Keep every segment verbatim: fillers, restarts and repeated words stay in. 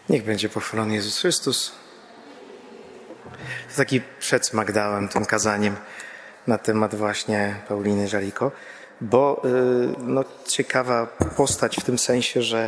Niech będzie pochwalony Jezus Chrystus. To taki przedsmak dałem tym kazaniem na temat właśnie Pauliny Żaliko, bo no, ciekawa postać w tym sensie, że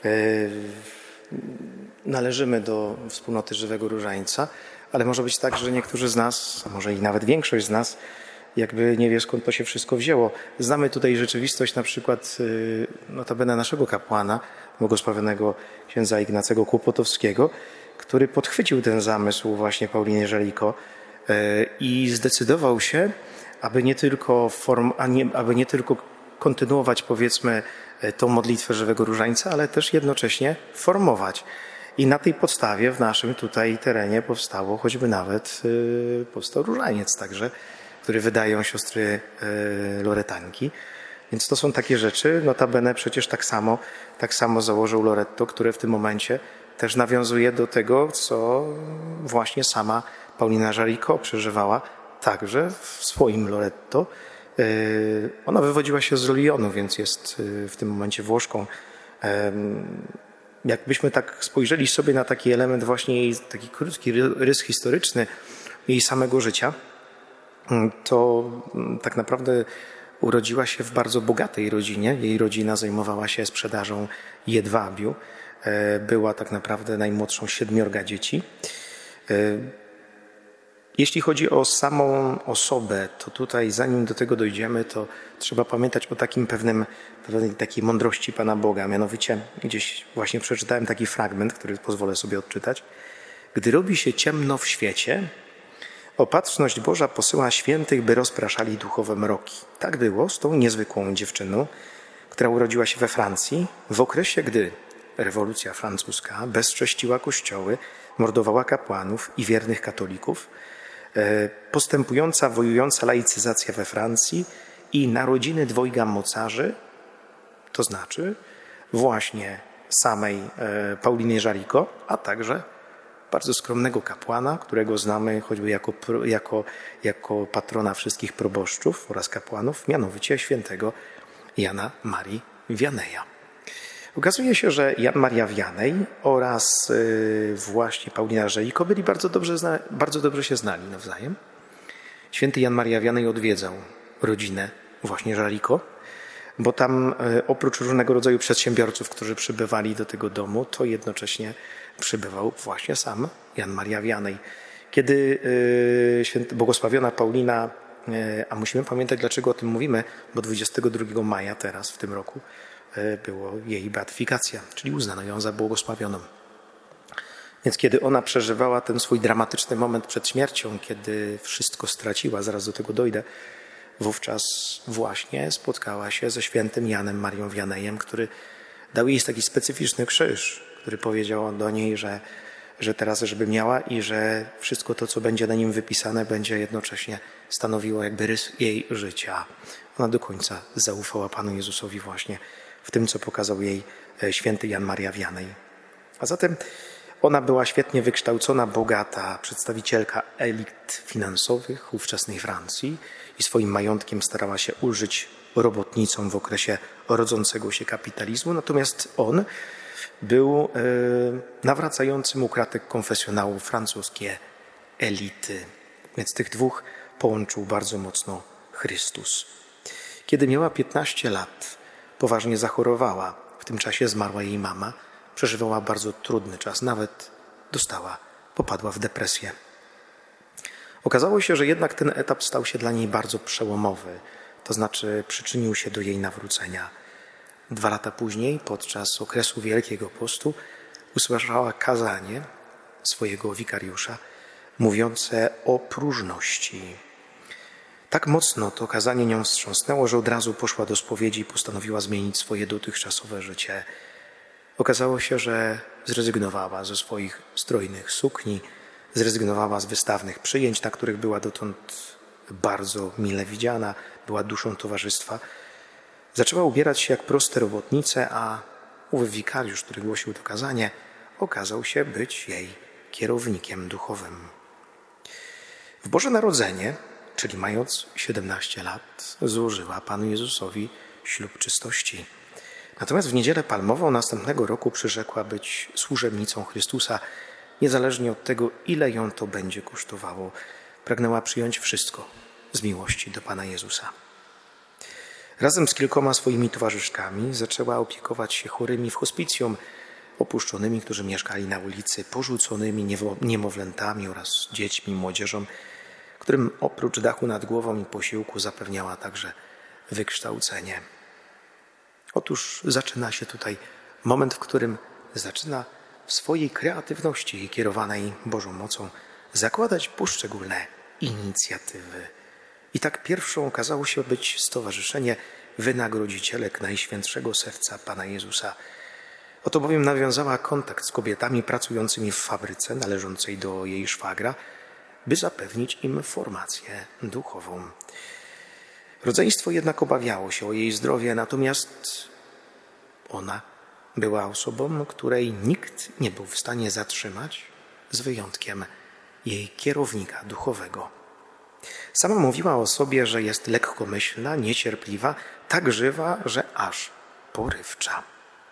należymy do wspólnoty Żywego Różańca, ale może być tak, że niektórzy z nas, a może i nawet większość z nas, jakby nie wie, skąd to się wszystko wzięło. Znamy tutaj rzeczywistość na przykład notabene naszego kapłana, błogosławionego księdza Ignacego Kłopotowskiego, który podchwycił ten zamysł właśnie Pauliny Żaliko i zdecydował się, aby nie tylko, form, a nie, aby nie tylko kontynuować, powiedzmy, tą modlitwę Żywego Różańca, ale też jednocześnie formować. I na tej podstawie w naszym tutaj terenie powstało choćby nawet yy, powstał różaniec także, który wydają siostry yy, Loretanki. Więc to są takie rzeczy, notabene przecież tak samo, tak samo założył Loretto, które w tym momencie też nawiązuje do tego, co właśnie sama Paulina Żaliko przeżywała także w swoim Loretto. Yy, ona wywodziła się z Lyonu, więc jest yy, w tym momencie Włoszką. Yy, Jakbyśmy tak spojrzeli sobie na taki element właśnie jej, taki krótki rys historyczny jej samego życia, to tak naprawdę urodziła się w bardzo bogatej rodzinie. Jej rodzina zajmowała się sprzedażą jedwabiu. Była tak naprawdę najmłodszą siedmiorga dzieci. Jeśli chodzi o samą osobę, to tutaj zanim do tego dojdziemy, to trzeba pamiętać o takim pewnym, pewnej takiej mądrości Pana Boga. Mianowicie gdzieś właśnie przeczytałem taki fragment, który pozwolę sobie odczytać. Gdy robi się ciemno w świecie, opatrzność Boża posyła świętych, by rozpraszali duchowe mroki. Tak było z tą niezwykłą dziewczyną, która urodziła się we Francji w okresie, gdy rewolucja francuska bezcześciła kościoły, mordowała kapłanów i wiernych katolików, postępująca, wojująca laicyzacja we Francji i narodziny dwojga mocarzy, to znaczy właśnie samej Pauliny Żaliko, a także bardzo skromnego kapłana, którego znamy choćby jako, jako, jako patrona wszystkich proboszczów oraz kapłanów, mianowicie świętego Jana Marii Wianeja. Okazuje się, że Jan Maria Wianej oraz właśnie Paulina Żaliko byli bardzo dobrze, zna, bardzo dobrze się znali nawzajem. Święty Jan Maria Wianej odwiedzał rodzinę właśnie Żaliko, bo tam oprócz różnego rodzaju przedsiębiorców, którzy przybywali do tego domu, to jednocześnie przybywał właśnie sam Jan Maria Wianej. Kiedy święty, błogosławiona Paulina, a musimy pamiętać, dlaczego o tym mówimy, bo dwudziestego drugiego maja teraz w tym roku było jej beatyfikacja, czyli uznano ją za błogosławioną. Więc kiedy ona przeżywała ten swój dramatyczny moment przed śmiercią, kiedy wszystko straciła, zaraz do tego dojdę, wówczas właśnie spotkała się ze świętym Janem Marią Wianejem, który dał jej taki specyficzny krzyż, który powiedział do niej, że, że teraz żeby miała i że wszystko to, co będzie na nim wypisane, będzie jednocześnie stanowiło jakby rys jej życia. Ona do końca zaufała Panu Jezusowi właśnie w tym, co pokazał jej święty Jan Maria Wianej. A zatem ona była świetnie wykształcona, bogata przedstawicielka elit finansowych ówczesnej Francji i swoim majątkiem starała się ulżyć robotnicom w okresie rodzącego się kapitalizmu. Natomiast on był e, nawracającym u kratek konfesjonału francuskie elity. Więc tych dwóch połączył bardzo mocno Chrystus. Kiedy miała piętnaście lat, poważnie zachorowała. W tym czasie zmarła jej mama. Przeżywała bardzo trudny czas. Nawet dostała, popadła w depresję. Okazało się, że jednak ten etap stał się dla niej bardzo przełomowy. To znaczy przyczynił się do jej nawrócenia. Dwa lata później, podczas okresu Wielkiego Postu, usłyszała kazanie swojego wikariusza mówiące o próżności. Tak mocno to kazanie nią wstrząsnęło, że od razu poszła do spowiedzi i postanowiła zmienić swoje dotychczasowe życie. Okazało się, że zrezygnowała ze swoich strojnych sukni, zrezygnowała z wystawnych przyjęć, na których była dotąd bardzo mile widziana, była duszą towarzystwa. Zaczęła ubierać się jak proste robotnice, a ów wikariusz, który głosił to kazanie, okazał się być jej kierownikiem duchowym. W Boże Narodzenie, czyli mając siedemnaście lat, złożyła Panu Jezusowi ślub czystości. Natomiast w Niedzielę Palmową następnego roku przyrzekła być służebnicą Chrystusa, niezależnie od tego, ile ją to będzie kosztowało. Pragnęła przyjąć wszystko z miłości do Pana Jezusa. Razem z kilkoma swoimi towarzyszkami zaczęła opiekować się chorymi w hospicjum, opuszczonymi, którzy mieszkali na ulicy, porzuconymi niemowlętami oraz dziećmi, młodzieżą, którym oprócz dachu nad głową i posiłku zapewniała także wykształcenie. Otóż zaczyna się tutaj moment, w którym zaczyna w swojej kreatywności kierowanej Bożą mocą zakładać poszczególne inicjatywy. I tak pierwszą okazało się być Stowarzyszenie Wynagrodzicielek Najświętszego Serca Pana Jezusa. Oto bowiem nawiązała kontakt z kobietami pracującymi w fabryce należącej do jej szwagra, by zapewnić im formację duchową. Rodzeństwo jednak obawiało się o jej zdrowie, natomiast ona była osobą, której nikt nie był w stanie zatrzymać, z wyjątkiem jej kierownika duchowego. Sama mówiła o sobie, że jest lekkomyślna, niecierpliwa, tak żywa, że aż porywcza.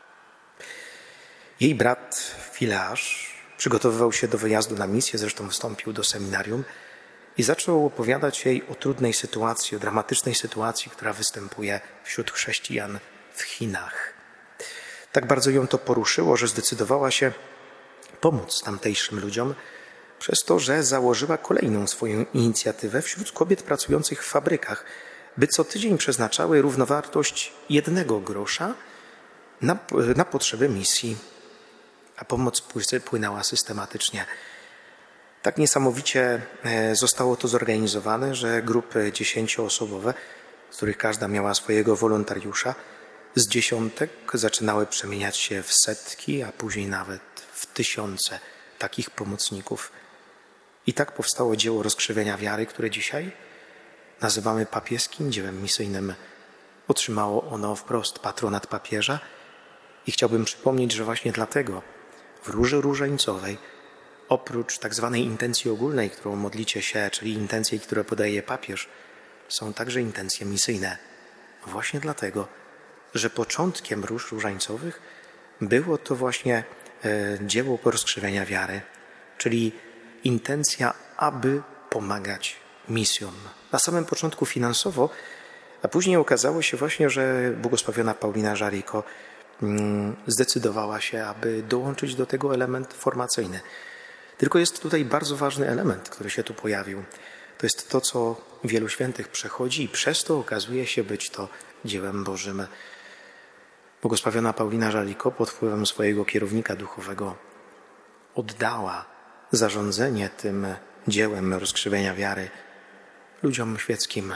Jej brat Fileasz przygotowywał się do wyjazdu na misję, zresztą wstąpił do seminarium i zaczął opowiadać jej o trudnej sytuacji, o dramatycznej sytuacji, która występuje wśród chrześcijan w Chinach. Tak bardzo ją to poruszyło, że zdecydowała się pomóc tamtejszym ludziom przez to, że założyła kolejną swoją inicjatywę wśród kobiet pracujących w fabrykach, by co tydzień przeznaczały równowartość jednego grosza na, na potrzeby misji, a pomoc płynęła systematycznie. Tak niesamowicie zostało to zorganizowane, że grupy dziesięcioosobowe, z których każda miała swojego wolontariusza, z dziesiątek zaczynały przemieniać się w setki, a później nawet w tysiące takich pomocników. I tak powstało dzieło rozkrzewienia wiary, które dzisiaj nazywamy papieskim dziełem misyjnym. Otrzymało ono wprost patronat papieża i chciałbym przypomnieć, że właśnie dlatego w Róży Różańcowej oprócz tak zwanej intencji ogólnej, którą modlicie się, czyli intencji, które podaje papież, są także intencje misyjne. Właśnie dlatego, że początkiem Róż Różańcowych było to właśnie e, dzieło rozkrzewienia wiary, czyli intencja, aby pomagać misjom. Na samym początku finansowo, a później okazało się właśnie, że błogosławiona Paulina Jaricot mm, zdecydowała się, aby dołączyć do tego element formacyjny. Tylko jest tutaj bardzo ważny element, który się tu pojawił. To jest to, co wielu świętych przechodzi i przez to okazuje się być to dziełem Bożym. Błogosławiona Paulina Jaricot pod wpływem swojego kierownika duchowego oddała zarządzanie tym dziełem rozkrzewienia wiary ludziom świeckim.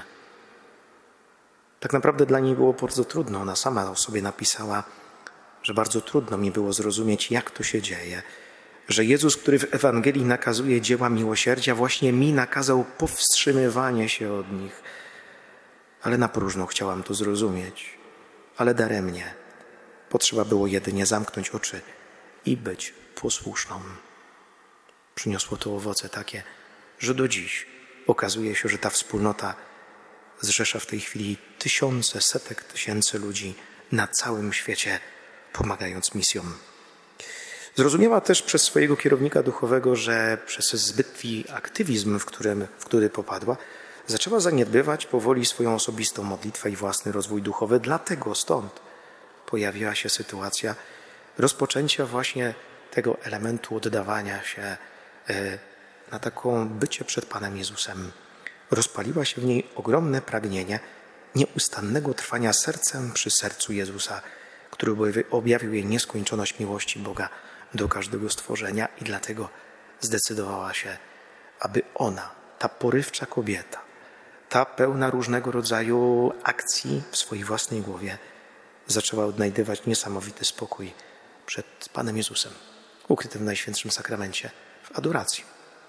Tak naprawdę dla niej było bardzo trudno. Ona sama o sobie napisała, że bardzo trudno mi było zrozumieć, jak to się dzieje, że Jezus, który w Ewangelii nakazuje dzieła miłosierdzia, właśnie mi nakazał powstrzymywanie się od nich. Ale na próżno chciałam to zrozumieć, ale daremnie. Potrzeba było jedynie zamknąć oczy i być posłuszną. Przyniosło to owoce takie, że do dziś okazuje się, że ta wspólnota zrzesza w tej chwili tysiące, setek tysięcy ludzi na całym świecie, pomagając misjom. Zrozumiała też przez swojego kierownika duchowego, że przez zbytni aktywizm, w, którym, w który popadła, zaczęła zaniedbywać powoli swoją osobistą modlitwę i własny rozwój duchowy. Dlatego stąd pojawiła się sytuacja rozpoczęcia właśnie tego elementu oddawania się na taką bycie przed Panem Jezusem. Rozpaliła się w niej ogromne pragnienie nieustannego trwania sercem przy sercu Jezusa, który objawił jej nieskończoność miłości Boga do każdego stworzenia i dlatego zdecydowała się, aby ona, ta porywcza kobieta, ta pełna różnego rodzaju akcji w swojej własnej głowie, zaczęła odnajdywać niesamowity spokój przed Panem Jezusem, ukrytym w Najświętszym Sakramencie, w adoracji.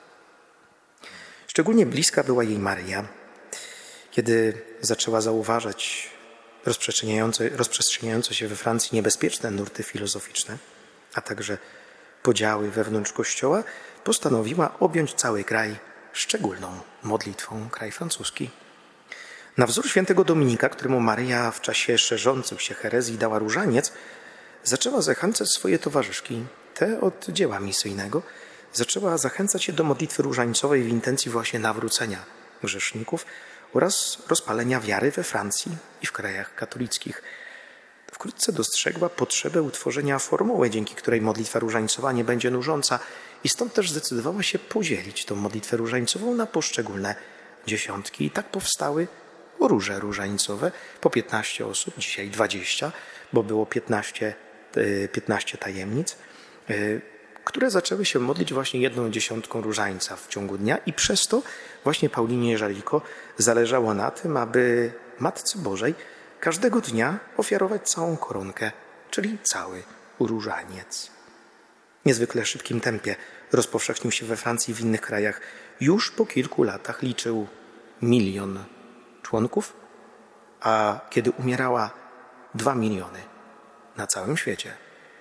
Szczególnie bliska była jej Maryja, kiedy zaczęła zauważać rozprzestrzeniające, rozprzestrzeniające się we Francji niebezpieczne nurty filozoficzne, a także podziały wewnątrz Kościoła, postanowiła objąć cały kraj szczególną modlitwą, kraj francuski. Na wzór świętego Dominika, któremu Maryja w czasie szerzących się herezji dała różaniec, zaczęła zachęcać swoje towarzyszki, te od dzieła misyjnego, zaczęła zachęcać je do modlitwy różańcowej w intencji właśnie nawrócenia grzeszników oraz rozpalenia wiary we Francji i w krajach katolickich. Wkrótce dostrzegła potrzebę utworzenia formuły, dzięki której modlitwa różańcowa nie będzie nużąca i stąd też zdecydowała się podzielić tą modlitwę różańcową na poszczególne dziesiątki. I tak powstały róże różańcowe, po piętnaście osób, dzisiaj dwadzieścia, bo było piętnaście, piętnaście tajemnic, które zaczęły się modlić właśnie jedną dziesiątką różańca w ciągu dnia i przez to właśnie Paulinie Żaliko zależało na tym, aby Matce Bożej każdego dnia ofiarować całą koronkę, czyli cały różaniec. W niezwykle szybkim tempie rozpowszechnił się we Francji i w innych krajach. Już po kilku latach liczył milion członków, a kiedy umierała dwa miliony na całym świecie.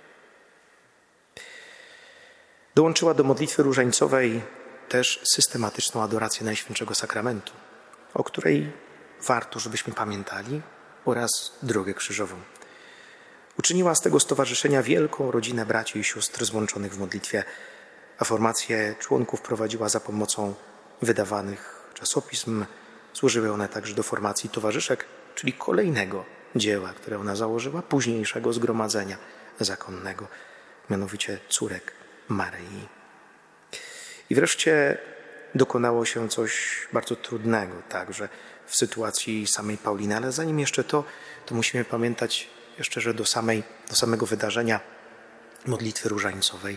Dołączyła do modlitwy różańcowej też systematyczną adorację Najświętszego Sakramentu, o której warto, żebyśmy pamiętali, oraz drogę krzyżową. Uczyniła z tego stowarzyszenia wielką rodzinę braci i sióstr złączonych w modlitwie, a formację członków prowadziła za pomocą wydawanych czasopism. Służyły one także do formacji towarzyszek, czyli kolejnego dzieła, które ona założyła, późniejszego zgromadzenia zakonnego, mianowicie córek Maryi. I wreszcie dokonało się coś bardzo trudnego także w sytuacji samej Pauliny, ale zanim jeszcze to, to musimy pamiętać jeszcze, że do, samej, do samego wydarzenia modlitwy różańcowej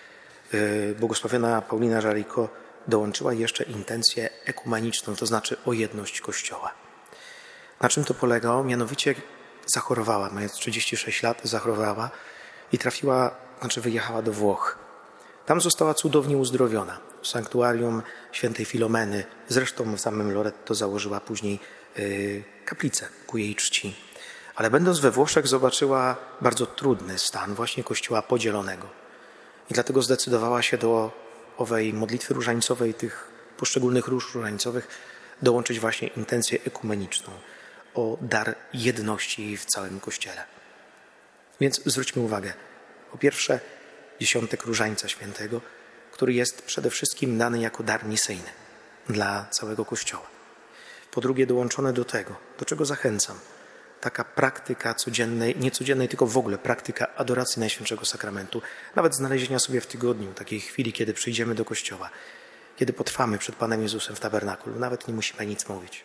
błogosławiona Paulina Żaliko dołączyła jeszcze intencję ekumeniczną, to znaczy o jedność Kościoła. Na czym to polegało? Mianowicie zachorowała, mając trzydzieści sześć lat, zachorowała i trafiła, znaczy wyjechała do Włoch. Tam została cudownie uzdrowiona w sanktuarium świętej Filomeny. Zresztą w samym Loretto założyła później yy, kaplicę ku jej czci. Ale będąc we Włoszech zobaczyła bardzo trudny stan właśnie Kościoła podzielonego. I dlatego zdecydowała się do owej modlitwy różańcowej, tych poszczególnych róż różańcowych, dołączyć właśnie intencję ekumeniczną o dar jedności w całym Kościele. Więc zwróćmy uwagę. Po pierwsze, dziesiątek Różańca Świętego, który jest przede wszystkim dany jako dar misyjny dla całego Kościoła. Po drugie, dołączone do tego, do czego zachęcam, taka praktyka codziennej, nie codziennej, tylko w ogóle praktyka adoracji Najświętszego Sakramentu, nawet znalezienia sobie w tygodniu takiej chwili, kiedy przyjdziemy do Kościoła, kiedy potrwamy przed Panem Jezusem w tabernakulu, nawet nie musimy nic mówić.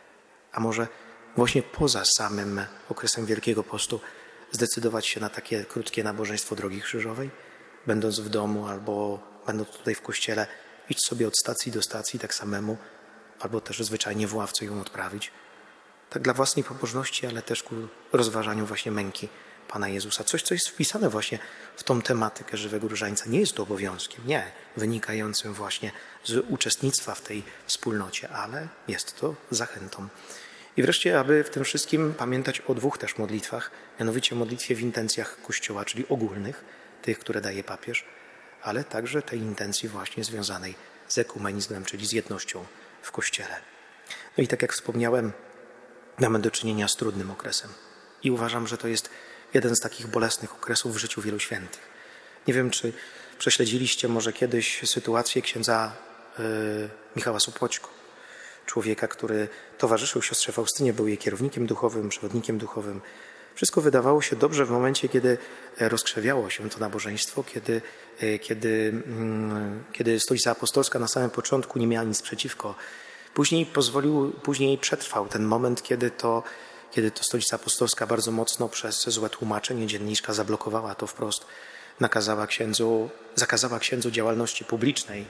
A może właśnie poza samym okresem Wielkiego Postu zdecydować się na takie krótkie nabożeństwo Drogi Krzyżowej, będąc w domu albo będąc tutaj w kościele, idź sobie od stacji do stacji tak samemu, albo też zwyczajnie w ławce ją odprawić. Tak dla własnej pobożności, ale też ku rozważaniu właśnie męki Pana Jezusa. Coś, co jest wpisane właśnie w tą tematykę żywego różańca. Nie jest to obowiązkiem, nie, wynikającym właśnie z uczestnictwa w tej wspólnocie, ale jest to zachętą. I wreszcie, aby w tym wszystkim pamiętać o dwóch też modlitwach, mianowicie modlitwie w intencjach Kościoła, czyli ogólnych, tych, które daje papież, ale także tej intencji właśnie związanej z ekumenizmem, czyli z jednością w Kościele. No i tak jak wspomniałem, mamy do czynienia z trudnym okresem. I uważam, że to jest jeden z takich bolesnych okresów w życiu wielu świętych. Nie wiem, czy prześledziliście może kiedyś sytuację księdza yy, Michała Sopoćko, człowieka, który towarzyszył siostrze Faustynie, był jej kierownikiem duchowym, przewodnikiem duchowym. Wszystko wydawało się dobrze w momencie, kiedy rozkrzewiało się to nabożeństwo, kiedy, kiedy, kiedy Stolica Apostolska na samym początku nie miała nic przeciwko. Później pozwolił, później przetrwał ten moment, kiedy to, kiedy to Stolica Apostolska bardzo mocno przez złe tłumaczenie dzienniczka zablokowała to wprost, nakazała księdzu, zakazała księdzu działalności publicznej.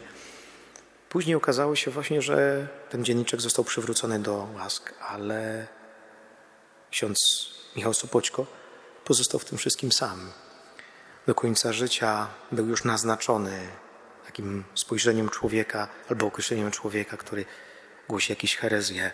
Później okazało się właśnie, że ten dzienniczek został przywrócony do łask, ale ksiądz Michał Sopoćko pozostał w tym wszystkim sam. Do końca życia był już naznaczony takim spojrzeniem człowieka albo określeniem człowieka, który głosi jakieś herezje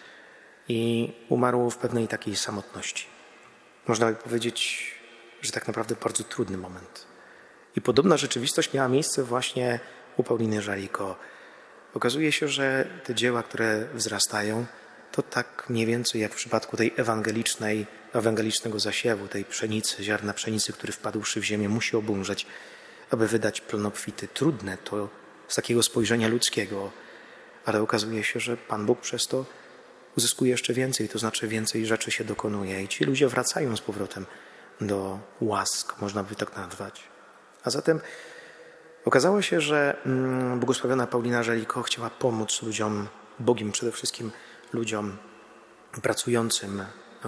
i umarł w pewnej takiej samotności. Można by powiedzieć, że tak naprawdę bardzo trudny moment. I podobna rzeczywistość miała miejsce właśnie u Pauliny Żaliko. Okazuje się, że te dzieła, które wzrastają, to tak mniej więcej jak w przypadku tej ewangelicznej, ewangelicznego zasiewu, tej pszenicy, ziarna pszenicy, który wpadłszy w ziemię musi obumrzeć, aby wydać plon obfity. Trudne to z takiego spojrzenia ludzkiego, ale okazuje się, że Pan Bóg przez to uzyskuje jeszcze więcej, to znaczy więcej rzeczy się dokonuje i ci ludzie wracają z powrotem do łask, można by tak nazwać. A zatem okazało się, że błogosławiona Paulina Żeliko chciała pomóc ludziom, Bogiem przede wszystkim ludziom pracującym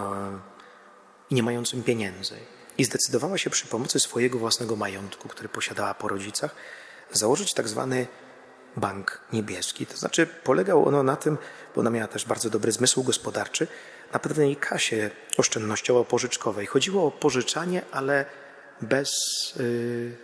i nie mającym pieniędzy. I zdecydowała się przy pomocy swojego własnego majątku, który posiadała po rodzicach, założyć tak zwany bank niebieski. To znaczy polegał ono na tym, bo ona miała też bardzo dobry zmysł gospodarczy, na pewnej kasie oszczędnościowo-pożyczkowej. Chodziło o pożyczanie, ale bez yy,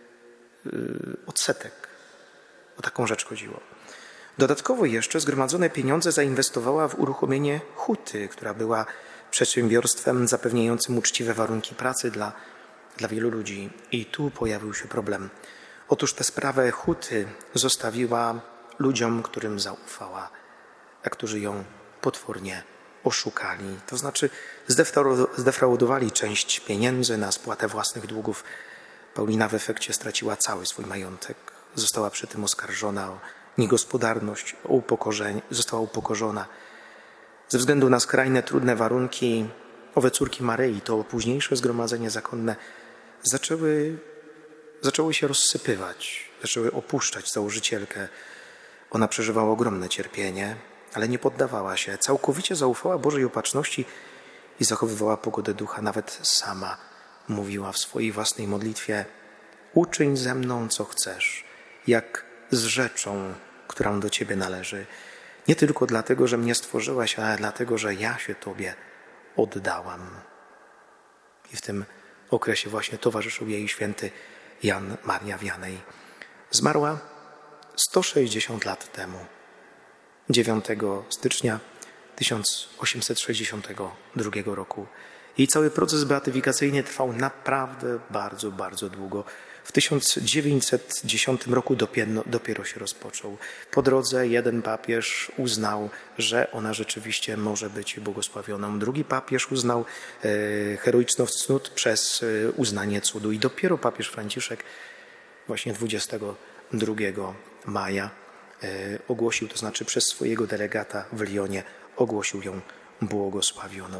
yy, odsetek. O taką rzecz chodziło. Dodatkowo jeszcze zgromadzone pieniądze zainwestowała w uruchomienie huty, która była przedsiębiorstwem zapewniającym uczciwe warunki pracy dla, dla wielu ludzi. I tu pojawił się problem. Otóż tę sprawę huty zostawiła ludziom, którym zaufała, a którzy ją potwornie oszukali. To znaczy zdefraudowali część pieniędzy na spłatę własnych długów. Paulina w efekcie straciła cały swój majątek. Została przy tym oskarżona o niegospodarność, o upokorzenie, została upokorzona. Ze względu na skrajne, trudne warunki owe córki Maryi, to późniejsze zgromadzenie zakonne, zaczęły, zaczęły się rozsypywać, zaczęły opuszczać założycielkę. Ona przeżywała ogromne cierpienie, ale nie poddawała się. Całkowicie zaufała Bożej opatrzności i zachowywała pogodę ducha. Nawet sama mówiła w swojej własnej modlitwie: uczyń ze mną, co chcesz, jak z rzeczą, którą do Ciebie należy. Nie tylko dlatego, że mnie stworzyłaś, ale dlatego, że ja się Tobie oddałam. I w tym okresie właśnie towarzyszył jej święty Jan Maria Wianej. Zmarła sto sześćdziesiąt lat temu, dziewiątego stycznia tysiąc osiemset sześćdziesiątego drugiego roku. Jej cały proces beatyfikacyjny trwał naprawdę bardzo, bardzo długo. W tysiąc dziewięćset dziesiątym roku dopiero, dopiero się rozpoczął. Po drodze jeden papież uznał, że ona rzeczywiście może być błogosławioną. Drugi papież uznał e, heroiczność cnót przez e, uznanie cudu. I dopiero papież Franciszek właśnie dwudziestego drugiego maja e, ogłosił, to znaczy przez swojego delegata w Lyonie ogłosił ją błogosławioną.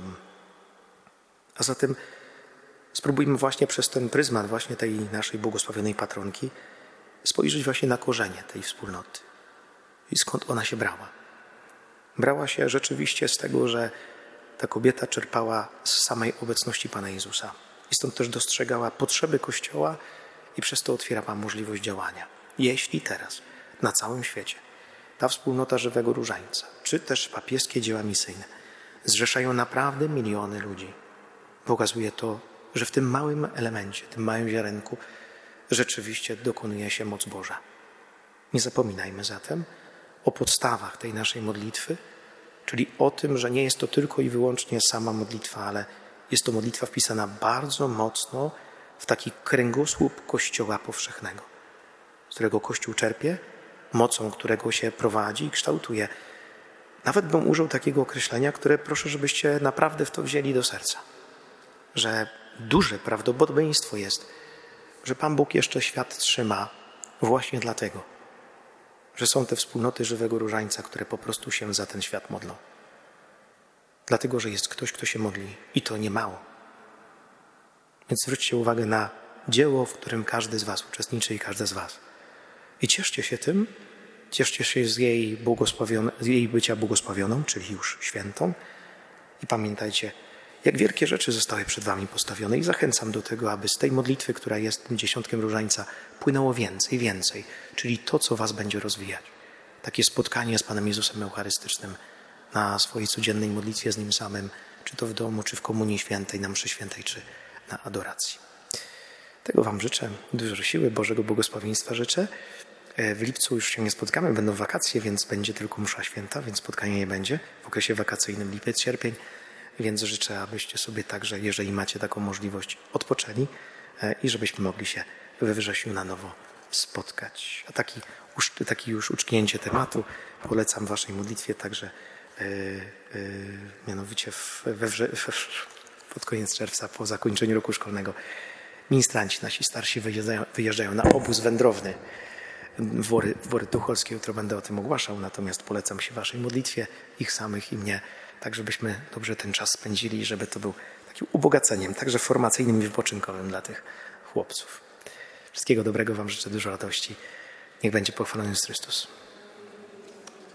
A zatem spróbujmy właśnie przez ten pryzmat właśnie tej naszej błogosławionej patronki spojrzeć właśnie na korzenie tej wspólnoty. I skąd ona się brała? Brała się rzeczywiście z tego, że ta kobieta czerpała z samej obecności Pana Jezusa. I stąd też dostrzegała potrzeby Kościoła i przez to otwierała możliwość działania. Jeśli teraz na całym świecie ta wspólnota Żywego Różańca, czy też papieskie dzieła misyjne zrzeszają naprawdę miliony ludzi, pokazuje to, że w tym małym elemencie, tym małym ziarenku rzeczywiście dokonuje się moc Boża. Nie zapominajmy zatem o podstawach tej naszej modlitwy, czyli o tym, że nie jest to tylko i wyłącznie sama modlitwa, ale jest to modlitwa wpisana bardzo mocno w taki kręgosłup Kościoła powszechnego, z którego Kościół czerpie, mocą którego się prowadzi i kształtuje. Nawet bym użył takiego określenia, które proszę, żebyście naprawdę w to wzięli do serca, że duże prawdopodobieństwo jest, że Pan Bóg jeszcze świat trzyma właśnie dlatego, że są te wspólnoty Żywego Różańca, które po prostu się za ten świat modlą. Dlatego, że jest ktoś, kto się modli i to nie mało. Więc zwróćcie uwagę na dzieło, w którym każdy z was uczestniczy i każda z was. I cieszcie się tym, cieszcie się z jej, z jej bycia błogosławioną, czyli już świętą. I pamiętajcie, jak wielkie rzeczy zostały przed wami postawione i zachęcam do tego, aby z tej modlitwy, która jest tym dziesiątkiem różańca, płynęło więcej, więcej, czyli to, co was będzie rozwijać. Takie spotkanie z Panem Jezusem Eucharystycznym na swojej codziennej modlitwie z Nim samym, czy to w domu, czy w Komunii Świętej, na mszy świętej, czy na adoracji. Tego wam życzę, dużo siły, Bożego błogosławieństwa życzę. W lipcu już się nie spotkamy, będą wakacje, więc będzie tylko msza święta, więc spotkania nie będzie w okresie wakacyjnym lipiec, sierpień. Więc życzę, abyście sobie także, jeżeli macie taką możliwość, odpoczęli i żebyśmy mogli się we wrześniu na nowo spotkać. A taki, taki już uczknięcie tematu polecam w waszej modlitwie także yy, yy, mianowicie w, we wrze, w, pod koniec czerwca, po zakończeniu roku szkolnego, ministranci nasi starsi wyjeżdżają, wyjeżdżają na obóz wędrowny w Wory, w Wory Tucholskie. Jutro będę o tym ogłaszał, natomiast polecam się waszej modlitwie, ich samych i mnie, tak żebyśmy dobrze ten czas spędzili i żeby to był takim ubogaceniem, także formacyjnym i wypoczynkowym dla tych chłopców. Wszystkiego dobrego wam życzę, dużo radości. Niech będzie pochwalony Jezus Chrystus.